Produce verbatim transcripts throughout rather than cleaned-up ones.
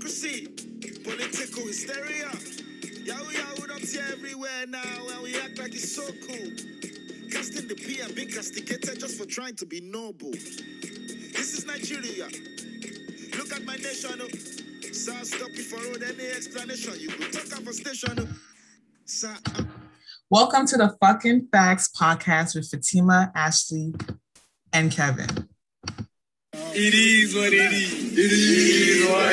democracy, political hysteria. Yahoo Yahoo up here everywhere now, and we act like it's so cool. Casting the P and being castigated just for trying to be noble. This is Nigeria. Look at my nation. Oh. Sir, stop you for road any explanation. You could talk off a station. Oh. Sir, uh- Welcome to the Fucking Facts podcast with Fatima, Ashley, and Kevin. It is what it is. It is what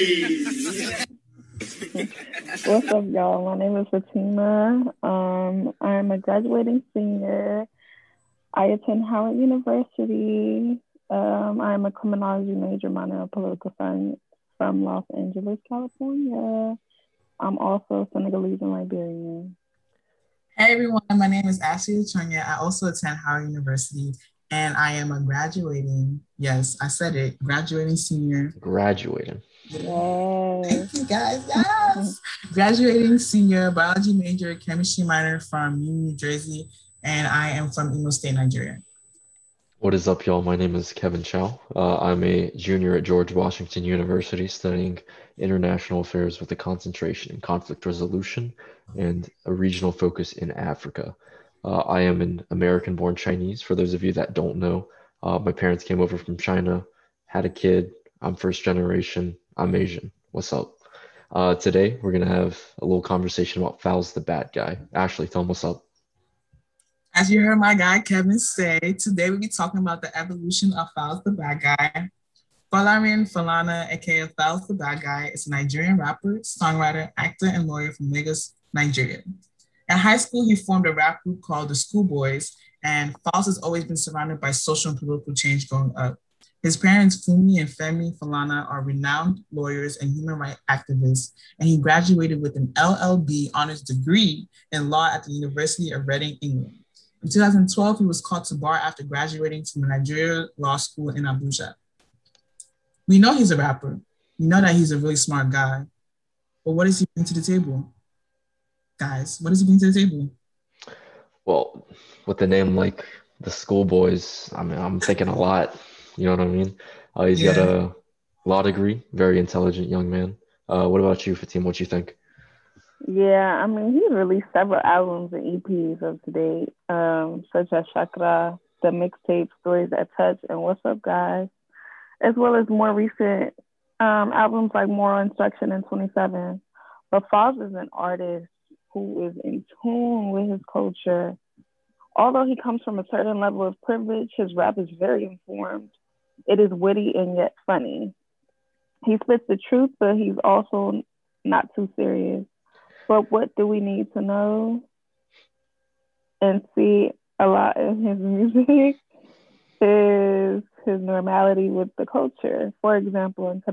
it is. What's up, y'all? My name is Fatima. Um, I'm a graduating senior. I attend Howard University. Um, I'm a criminology major, minor in political science from Los Angeles, California. I'm also Senegalese and Liberian. Hey everyone, my name is Ashley Ochonya. I also attend Howard University, and I am a graduating, yes, I said it, graduating senior. Graduating. Yes. Thank you guys, yes. Graduating senior, biology major, chemistry minor from New Jersey, and I am from Imo State, Nigeria. What is up, y'all? My name is Kevin Chow. Uh, I'm a junior at George Washington University studying international affairs with a concentration in conflict resolution and a regional focus in Africa. Uh, I am an American-born Chinese. For those of you that don't know, uh, my parents came over from China, had a kid. I'm first generation. I'm Asian. What's up? Uh, today, we're going to have a little conversation about Fal's the bad guy. Ashley, tell them what's up. As you heard my guy Kevin say, today we'll be talking about the evolution of Falz the Bad Guy. Folarin Falana, aka Falz the Bad Guy, is a Nigerian rapper, songwriter, actor, and lawyer from Lagos, Nigeria. In high school, he formed a rap group called the Schoolboys, and Falz has always been surrounded by social and political change growing up. His parents, Fumi and Femi Falana, are renowned lawyers and human rights activists, and he graduated with an L L B honors degree in law at the University of Reading, England. In two thousand twelve, he was called to bar after graduating from the Nigeria Law School in Abuja. We know he's a rapper. We know that he's a really smart guy. But what does he bring to the table? Guys, what does he bring to the table? Well, with the name like the Schoolboys, I mean, I'm thinking a lot. You know what I mean? Uh, he's yeah. got a law degree, very intelligent young man. Uh, what about you, Fatima? What you think? Yeah, I mean, he's released several albums and E Ps of to date, um, such as Chakra, the mixtape Stories That Touch, and What's Up, Guys, as well as more recent um, albums like Moral Instruction and twenty-seven. But Falz is an artist who is in tune with his culture. Although he comes from a certain level of privilege, his rap is very informed. It is witty and yet funny. He spits the truth, but he's also not too serious. But what do we need to know and see a lot in his music is his normality with the culture. For example, in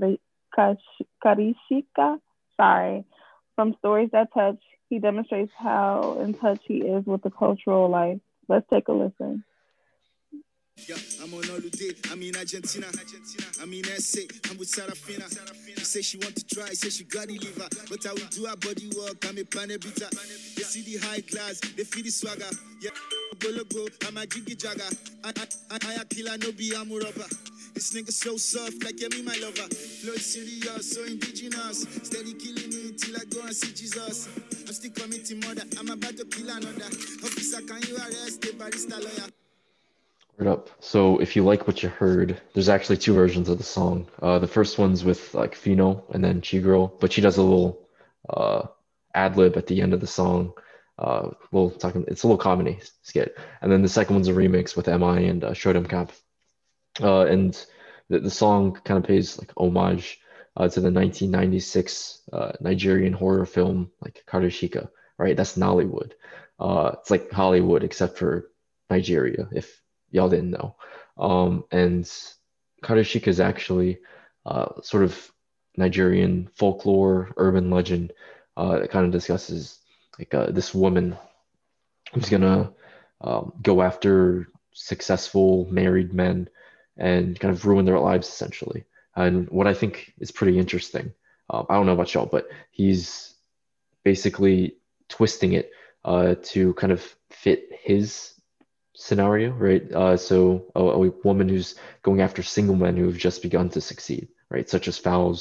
Karishika, sorry, from Stories That Touch, he demonstrates how in touch he is with the cultural life. Let's take a listen. Yeah, I'm on holiday. I'm in Argentina. Argentina. I'm in S A. I'm with Sarafina. Sarafina. She say she want to try. Say she got the liver. But I will do her body work. I'm a panebita. They see the high class. They feel the swagger. Yeah, go logo. I'm a jiggy jagger. I I I, I a killer. No be I'm a robber. This nigga so soft, like yeah, me my lover. Flow is serious, so indigenous. Steady killing me till I go and see Jesus. I'm still committing murder. I'm about to kill another. Officer, can you arrest the barista lawyer? Up. So if you like what you heard, there's actually two versions of the song. Uh, the first one's with like Fino and then Chigirl, but she does a little uh, ad lib at the end of the song. Uh, we'll talk. It's a little comedy skit, and then the second one's a remix with M I and uh, Shodem Camp. Uh, and the, the song kind of pays like homage uh, to the nineteen ninety-six uh, Nigerian horror film like Karishika. Right, that's Nollywood. Uh, it's like Hollywood except for Nigeria. If y'all didn't know. Um, and Karishika is actually uh, sort of Nigerian folklore, urban legend uh, that kind of discusses like uh, this woman who's gonna um, go after successful married men and kind of ruin their lives essentially. And what I think is pretty interesting, um, I don't know about y'all, but he's basically twisting it uh, to kind of fit his scenario, right? Uh, so a, a woman who's going after single men who have just begun to succeed, right? Such as Falz,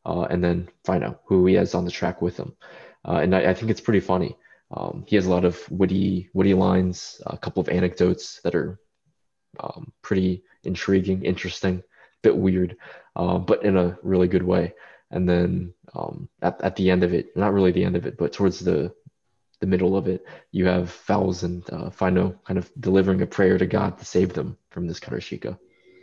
uh, and then Fino, who he has on the track with him. Uh, and I, I think it's pretty funny. Um, he has a lot of witty, witty lines, a couple of anecdotes that are um, pretty intriguing, interesting, bit weird, uh, but in a really good way. And then um, at, at the end of it, not really the end of it, but towards the the middle of it, you have Fowles and uh, Fino kind of delivering a prayer to God to save them from this Karashika.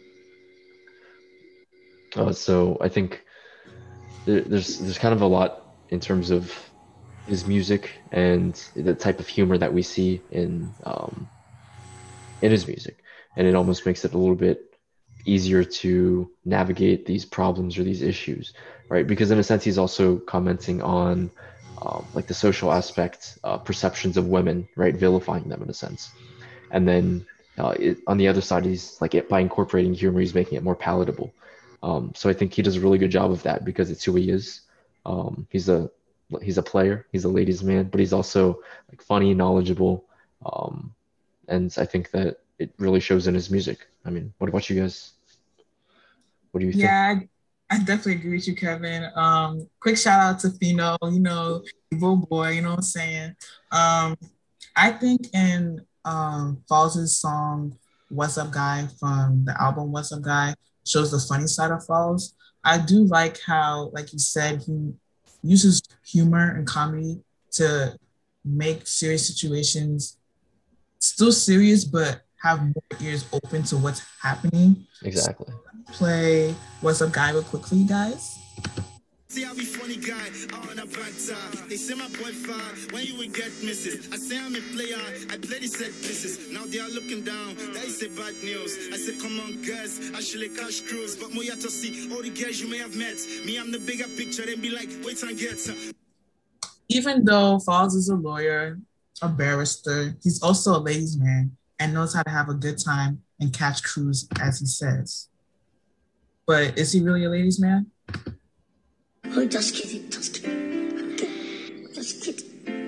Uh, so I think there, there's there's kind of a lot in terms of his music and the type of humor that we see in um, in his music, and it almost makes it a little bit easier to navigate these problems or these issues, right? Because in a sense, he's also commenting on um, like the social aspect, uh, perceptions of women, right? Vilifying them in a sense. And then uh, it, on the other side, he's like it, by incorporating humor, he's making it more palatable. Um, so I think he does a really good job of that because it's who he is. Um, he's a he's a player, he's a ladies' man, but he's also like funny, knowledgeable, um, and I think that it really shows in his music. I mean, what about you guys? What do you think? Yeah, I, I definitely agree with you, Kevin. Um, quick shout out to Fino, you know, Evil Boy, you know what I'm saying? Um, I think in um, Falls' song, What's Up Guy, from the album What's Up Guy, shows the funny side of Falls. I do like how, like you said, he uses humor and comedy to make serious situations still serious, but have more ears open to what's happening. Exactly. So let me play What's Up Guy real quick for you guys. See, I'll be funny guy on a bad time. They say my boy far when you will get misses. I say I'm a player, I play the set pieces. Now they are looking down, that is a bad news. I say come on guys, actually cash cruise. But Moya to see all the girls you may have met. Me, I'm the bigger picture, then be like, wait and get some. Even though Falls is a lawyer, a barrister, he's also a ladies' man and knows how to have a good time and catch crews, as he says. But is he really a ladies' man? Oh, just kidding, just kidding. Just kidding.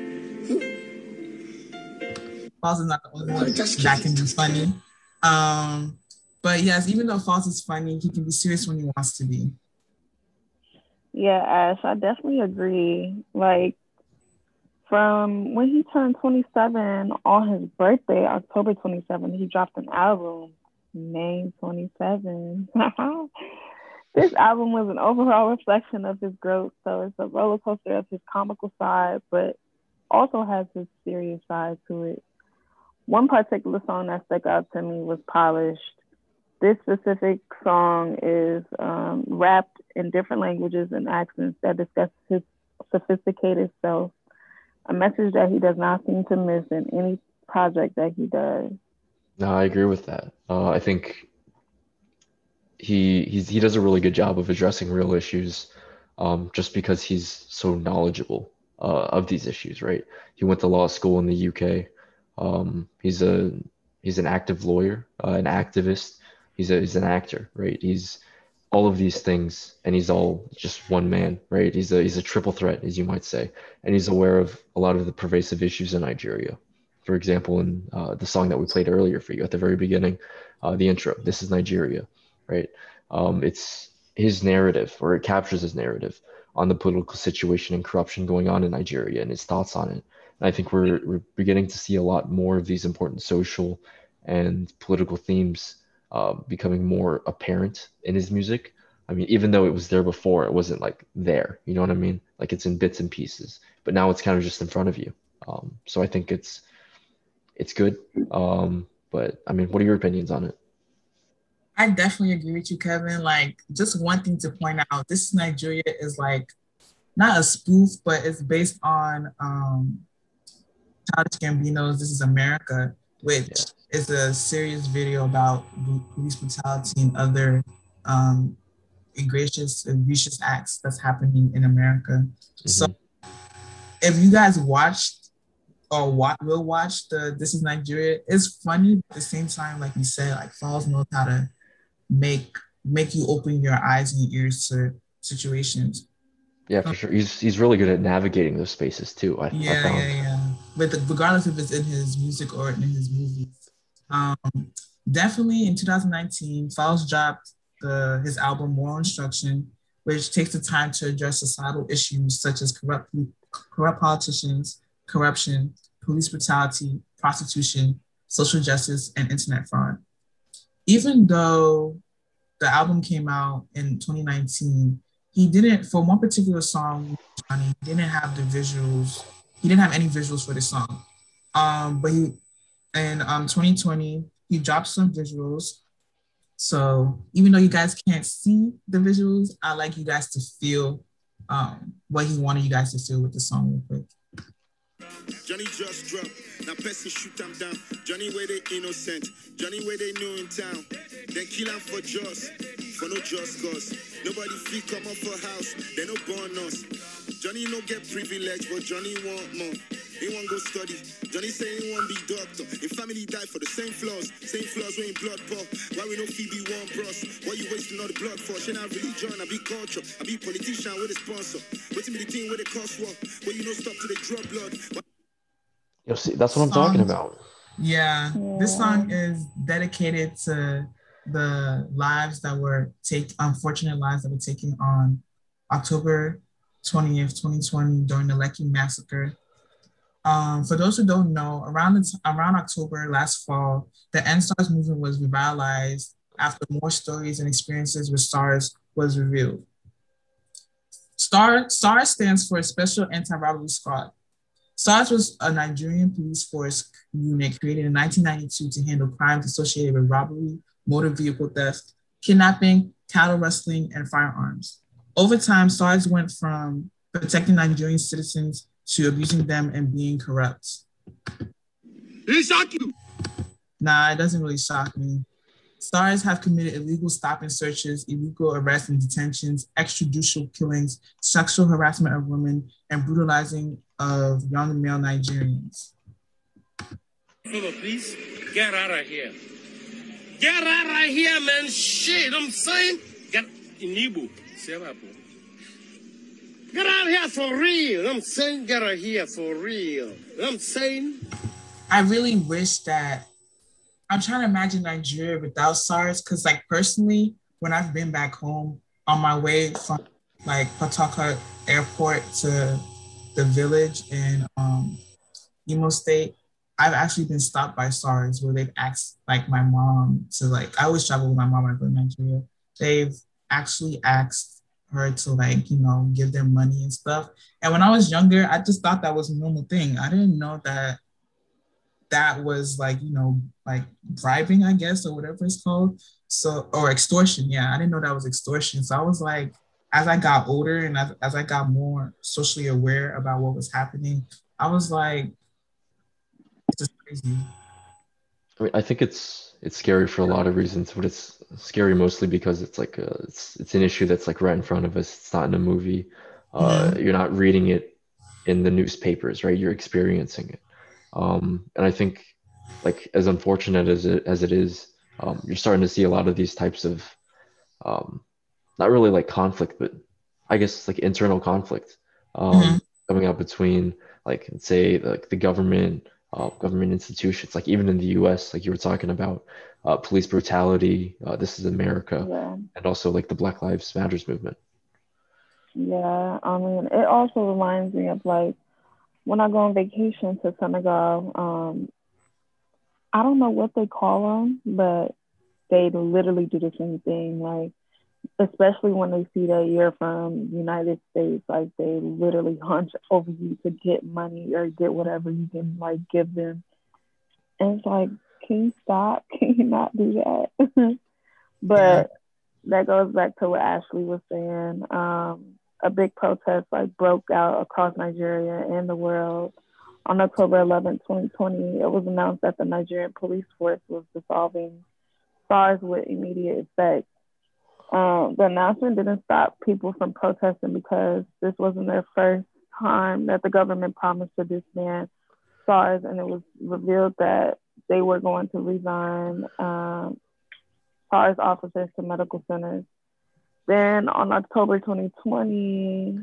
Falls is not the only one that can be funny. Um, but yes, even though Falls is funny, he can be serious when he wants to be. Yeah, Ash, I definitely agree. Like, from when he turned twenty-seven on his birthday, October twenty-seventh, he dropped an album, May twenty-seventh. This album was an overall reflection of his growth. So it's a roller coaster of his comical side, but also has his serious side to it. One particular song that stuck out to me was Polished. This specific song is um, rapped in different languages and accents that discuss his sophisticated self, a message that he does not seem to miss in any project that he does. No, I agree with that. Uh, I think he he's, he does a really good job of addressing real issues, um, just because he's so knowledgeable uh, of these issues, right? He went to law school in the U K. Um, he's a he's an active lawyer, uh, an activist. He's a he's an actor, right? He's all of these things, and he's all just one man, right? He's a he's a triple threat, as you might say, and he's aware of a lot of the pervasive issues in Nigeria. For example, in uh, the song that we played earlier for you at the very beginning, uh, the intro, "This is Nigeria," right? Um, it's his narrative, or it captures his narrative on the political situation and corruption going on in Nigeria and his thoughts on it. And I think we're we're beginning to see a lot more of these important social and political themes uh, becoming more apparent in his music. I mean, even though it was there before, it wasn't like there. You know what I mean? Like it's in bits and pieces, but now it's kind of just in front of you. Um, so I think it's it's good. Um, but I mean, what are your opinions on it? I definitely agree with you, Kevin. Like, just one thing to point out, This is Nigeria is like not a spoof, but it's based on um, Childish Gambino's This is America, which yeah. is a serious video about police brutality and other um, egregious and vicious acts that's happening in America. Mm-hmm. So if you guys watched or what will watch the This is Nigeria, it's funny, but at the same time, like you said, like Falls knows how to make make you open your eyes and your ears to situations. Yeah, for um, sure. He's he's really good at navigating those spaces too. I, yeah, I found. yeah, yeah. But the, regardless if it's in his music or in his movies, um, definitely in two thousand nineteen, Falls dropped the his album Moral Instruction. which takes the time to address societal issues such as corrupt, corrupt politicians, corruption, police brutality, prostitution, social justice, and internet fraud. Even though the album came out in twenty nineteen, he didn't, for one particular song, Johnny, he didn't have the visuals. He didn't have any visuals for the song. Um, but he, in um, twenty twenty, he dropped some visuals. So even though you guys can't see the visuals, I like you guys to feel um, what he wanted you guys to feel with the song real quick. Johnny just dropped. Now person shoot him down. Johnny where they innocent. Johnny where they new in town. Then kill him for just. For no just cause. Nobody feel come up for house. They no born us. Johnny no get privilege, but Johnny want more. He want go study. Johnny say he want be doctor. His family die for the same flaws. Same flaws when blood pour. Why we no Phoebe one bros? Why you wasting all the blood for? She not religion, I be culture. I be politician with a sponsor. Waiting me the thing with the cost war. Where you no stop to the drop blood. You know, see, that's what I'm talking about. Yeah, this song is dedicated to the lives that were take unfortunate lives that were taken on October twentieth, twenty twenty during the Lekki massacre. Um, for those who don't know, around the t- around October last fall, the End SARS movement was revitalized after more stories and experiences with SARS was revealed. STAR, SARS stands for Special Anti-Robbery Squad. SARS was a Nigerian police force unit created in nineteen ninety-two to handle crimes associated with robbery, motor vehicle theft, kidnapping, cattle rustling, and firearms. Over time, SARS went from protecting Nigerian citizens to abusing them and being corrupt. It shock you? Nah, it doesn't really shock me. SARS have committed illegal stop and searches, illegal arrests and detentions, extrajudicial killings, sexual harassment of women, and brutalizing of young male Nigerians. Please get out of here. Get out of here, man. Shit, I'm saying. Get in Igbo. Get out of here for real. I'm saying get out of here for real. I'm saying. I really wish that, I'm trying to imagine Nigeria without SARS, because like personally, when I've been back home on my way from like Port Airport to the village in um, Imo State, I've actually been stopped by SARS where they've asked like my mom to like, I always travel with my mom when I go to Nigeria. They've actually asked her to like, you know, give them money and stuff. And when I was younger, I just thought that was a normal thing. I didn't know that that was like, you know, like bribing, I guess, or whatever it's called. So, or extortion. Yeah, I didn't know that was extortion. So I was like, as I got older and as, as I got more socially aware about what was happening, I was like, it's just crazy. I mean, I think it's it's scary for a lot of reasons, but it's scary mostly because it's like a, it's it's an issue that's like right in front of us. It's not in a movie. Uh, Mhm. You're not reading it in the newspapers, right? You're experiencing it. Um, and I think, like as unfortunate as it as it is, um, you're starting to see a lot of these types of, um, not really like conflict, but I guess like internal conflict um, Mhm. coming up between like say like the government, uh, government institutions, like even in the U S, like you were talking about, uh, police brutality. Uh, this is America, Yeah. and also like the Black Lives Matters movement. Yeah. I mean, it also reminds me of like when I go on vacation to Senegal. Um, I don't know what they call them, but they literally do the same thing. Like, especially when they see that you're from the United States, like they literally hunch over you to get money or get whatever you can like give them. And it's like, can you stop? Can you not do that? But Yeah. that goes back to what Ashley was saying. Um, a big protest like broke out across Nigeria and the world on October eleventh, twenty twenty. It was announced that the Nigerian police force was dissolving SARS with immediate effect. Um, the announcement didn't stop people from protesting because this wasn't their first time that the government promised to disband SARS, and it was revealed that they were going to resign um, SARS officers to medical centers. Then on October twenty twenty,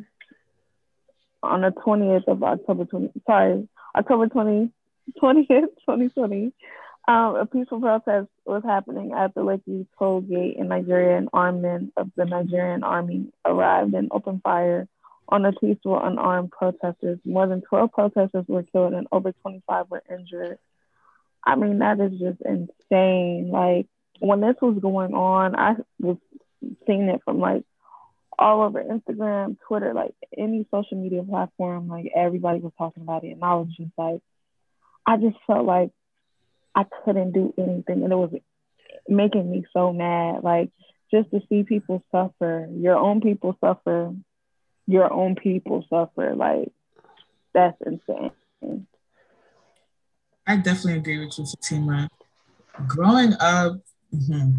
on the twentieth of October twenty, sorry, October twentieth, twentieth, twenty twenty, Um, a peaceful protest was happening at the Lekki toll gate in Nigeria, and armed men of the Nigerian army arrived and opened fire on the peaceful, unarmed protesters. More than twelve protesters were killed and over twenty-five were injured. I mean, that is just insane. Like, when this was going on, I was seeing it from like all over Instagram, Twitter, like any social media platform. Like, everybody was talking about it, and I was just like, I just felt like I couldn't do anything, and it was making me so mad. Like, just to see people suffer, your own people suffer, your own people suffer. Like, that's insane. I definitely agree with you, Fatima. Growing up, mm-hmm,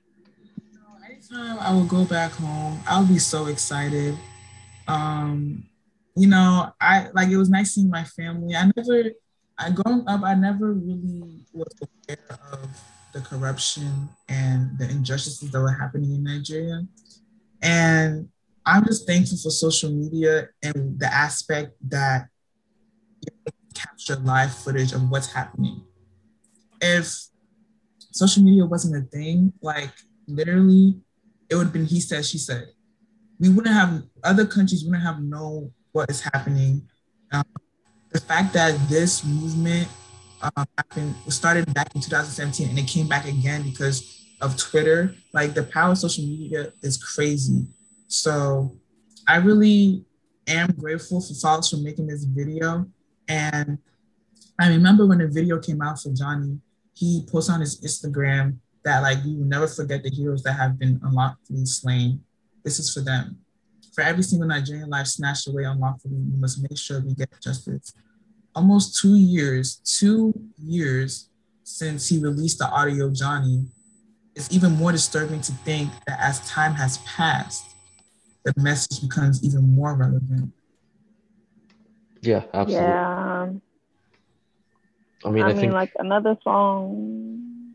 anytime I would go back home, I would be so excited. Um, you know, I like it was nice seeing my family. I never, I growing up, I never really was aware of the corruption and the injustices that were happening in Nigeria. And I'm just thankful for social media and the aspect that it capture live footage of what's happening. If social media wasn't a thing, like literally, it would have been he said, she said. We wouldn't have, other countries wouldn't have known what is happening. Um, the fact that this movement um, happened, started back in two thousand seventeen and it came back again because of Twitter, like the power of social media is crazy. So I really am grateful for Falz for making this video. And I remember when the video came out for Johnny, he posted on his Instagram that like, you will never forget the heroes that have been unlawfully slain. This is for them. For every single Nigerian life snatched away unlawfully, we must make sure we get justice. Almost two years, two years since he released the audio Johnny, it's even more disturbing to think that as time has passed, the message becomes even more relevant. Yeah, absolutely. Yeah. I mean, I I mean, think like another song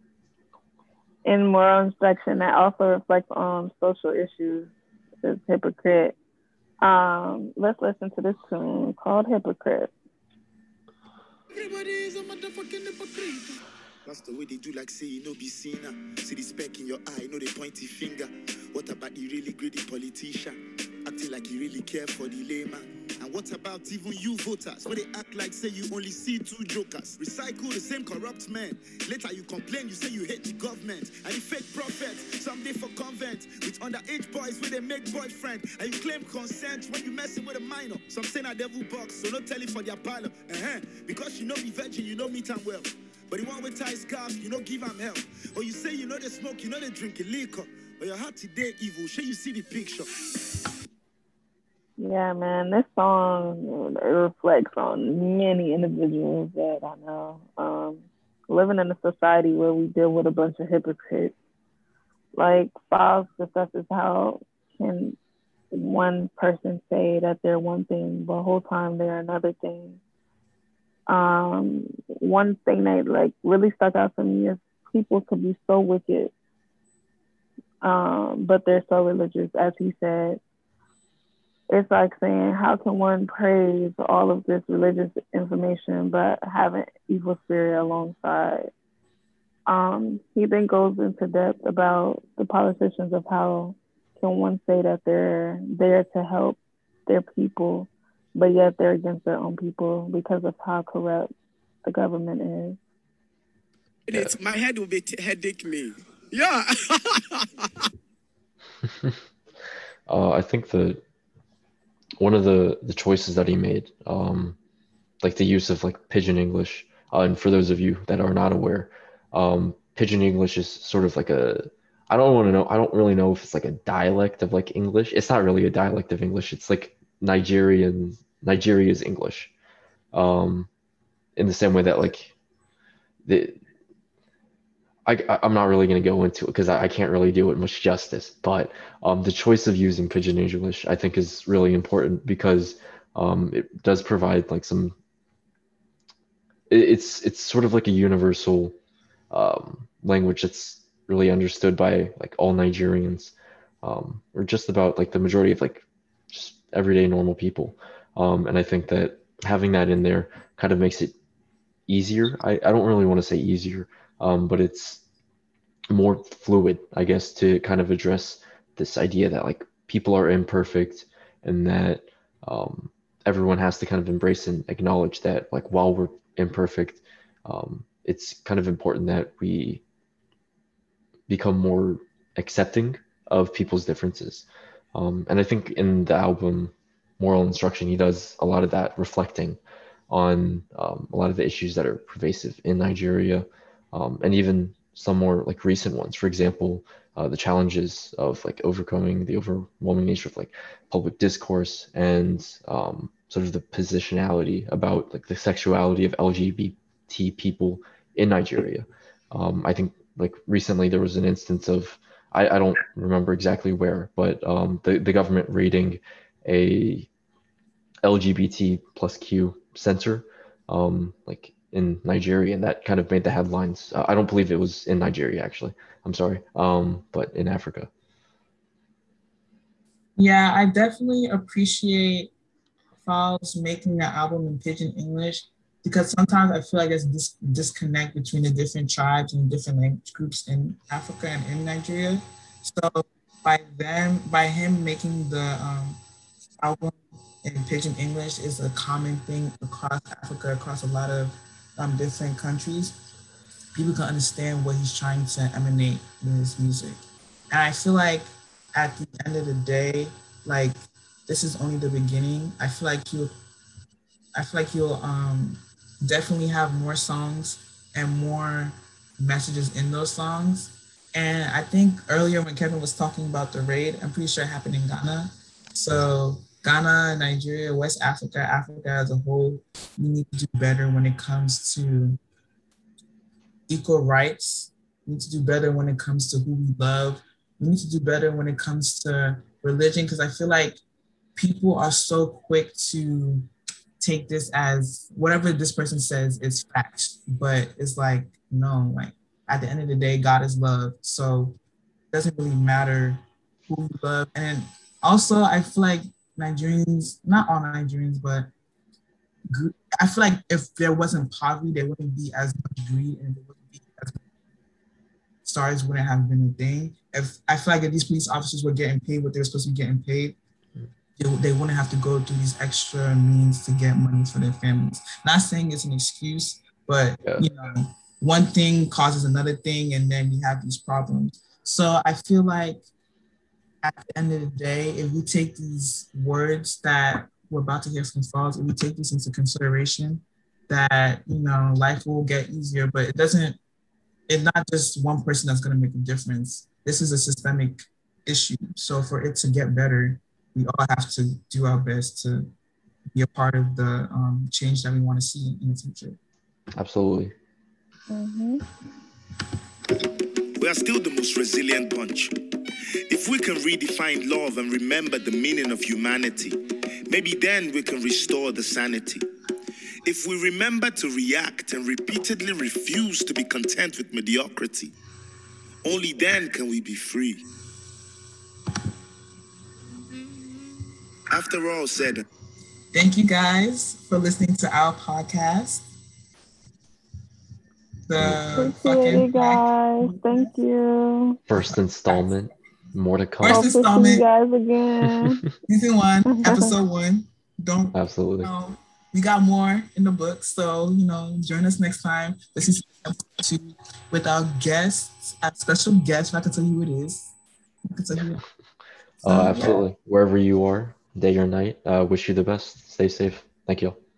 in moral section that also reflects on social issues is Hypocrite. Um, let's listen to this tune called Hypocrite. Everybody is a motherfucking hypocrite. That's the way they do, like say you know be seen. See the speck in your eye, know the pointy finger. What about the really greedy politician? Acting like you really care for the layman. And what about even you voters? Where they act like say you only see two jokers. Recycle the same corrupt men. Later you complain, you say you hate the government. And the fake prophets, someday for convent. With underage boys where they make boyfriend. And you claim consent when you messing with a minor. Some say a devil box, so no tell it for their pilot. Uh-huh. Because you know be virgin, you know meet them well. But the one with ties scarf, you know give them help. Or you say you know they smoke, you know they drink a liquor. But your heart today evil, sure you see the picture. Yeah, man, this song reflects on many individuals that I know. Um, living in a society where we deal with a bunch of hypocrites. Like, Falz discusses how can one person say that they're one thing, but the whole time they're another thing. Um, one thing that like really stuck out to me is people could be so wicked, um, but they're so religious, as he said. It's like saying, how can one praise all of this religious information but have an evil spirit alongside? Um, he then goes into depth about the politicians of how can one say that they're there to help their people, but yet they're against their own people because of how corrupt the government is. It's, my head will be t- headache me. Yeah. uh, I think the one of the the choices that he made, um, like the use of like Pidgin English, uh, and for those of you that are not aware, um, Pidgin English is sort of like a I don't want to know I don't really know if it's like a dialect of like English. It's not really a dialect of English. It's like Nigerian Nigeria's English, um, in the same way that like the I, I'm not really going to go into it because I, I can't really do it much justice, but um, the choice of using Pidgin English I think is really important because um, it does provide like some, it, it's it's sort of like a universal um, language that's really understood by like all Nigerians, um, or just about like the majority of like just everyday normal people. Um, and I think that having that in there kind of makes it easier. I, I don't really want to say easier, um, but it's more fluid, I guess, to kind of address this idea that like people are imperfect and that um, everyone has to kind of embrace and acknowledge that like while we're imperfect, um, it's kind of important that we become more accepting of people's differences. Um, and I think in the album Moral Instruction, he does a lot of that, reflecting on um, a lot of the issues that are pervasive in Nigeria, um, and even some more like recent ones. For example, uh, the challenges of like overcoming the overwhelming nature of like public discourse and um, sort of the positionality about like the sexuality of L G B T people in Nigeria. Um, I think like recently there was an instance of, I, I don't remember exactly where, but um, the, the government raiding a L G B T plus Q center um, like in Nigeria, and that kind of made the headlines. Uh, I don't believe it was in Nigeria, actually. I'm sorry, um, but in Africa. Yeah, I definitely appreciate Falz making the album in Pidgin English, because sometimes I feel like there's this disconnect between the different tribes and different language groups in Africa and in Nigeria. So by them, by him making the um, album in Pidgin English is a common thing across Africa, across a lot of um, different countries. People can understand what he's trying to emanate in his music. And I feel like at the end of the day, like this is only the beginning. I feel like you'll, I feel like you'll um, definitely have more songs and more messages in those songs. And I think earlier when Kevin was talking about the raid, I'm pretty sure it happened in Ghana. So Ghana, Nigeria, West Africa, Africa as a whole, we need to do better when it comes to equal rights. We need to do better when it comes to who we love. We need to do better when it comes to religion, because I feel like people are so quick to take this as whatever this person says is fact, but it's like, no, like at the end of the day, God is love. So it doesn't really matter who we love. And also I feel like Nigerians, not all Nigerians, but I feel like if there wasn't poverty, there wouldn't be as much greed, and there wouldn't be as much stars wouldn't have been a thing. If I feel like if these police officers were getting paid what they were supposed to be getting paid, they, they wouldn't have to go through these extra means to get money for their families. Not saying it's an excuse, but yeah. you know, one thing causes another thing, and then we have these problems. So I feel like at the end of the day, if we take these words that we're about to hear from Falz, if we take this into consideration, that, you know, life will get easier, but it doesn't, it's not just one person that's going to make a difference. This is a systemic issue. So for it to get better, we all have to do our best to be a part of the um, change that we want to see in the future. Absolutely. Mm-hmm. We are still the most resilient bunch. If we can redefine love and remember the meaning of humanity, maybe then we can restore the sanity. If we remember to react and repeatedly refuse to be content with mediocrity, only then can we be free. After all said, thank you guys for listening to our podcast. The Appreciate it, guys. Thank you. First installment. More to come. First installment. See you guys again. Season one, episode one. Don't absolutely. You know, we got more in the book, so you know, join us next time. This is episode two with our guests, our special guest. I can tell you who it is. I can tell you. So, uh, absolutely. Yeah. Wherever you are, day or night, uh, wish you the best. Stay safe. Thank you.